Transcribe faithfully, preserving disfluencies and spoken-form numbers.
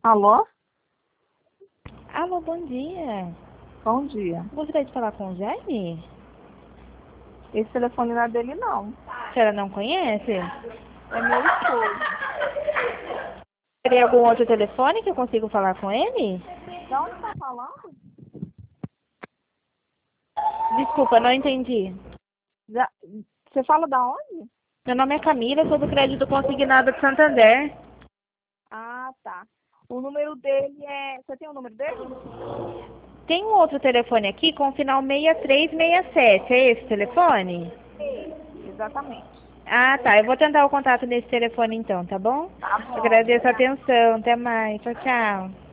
Alô? Alô, bom dia. Bom dia. Gostaria de falar com o Jaime? Esse telefone não é dele, não. A senhora não conhece? É meu esposo. Teria algum outro telefone que eu consigo falar com ele? De onde está falando? Desculpa, não entendi. Já- Você fala da onde? Meu nome é Camila, sou do Crédito Consignado de Santander. Ah, tá. O número dele é... Você tem o número dele? Tem um outro telefone aqui com o final seis três seis sete. É esse telefone? Exatamente. Ah, tá. Eu vou tentar o contato nesse telefone então, tá bom? Tá bom. Agradeço a Obrigada. atenção. Até mais. Tchau, tchau.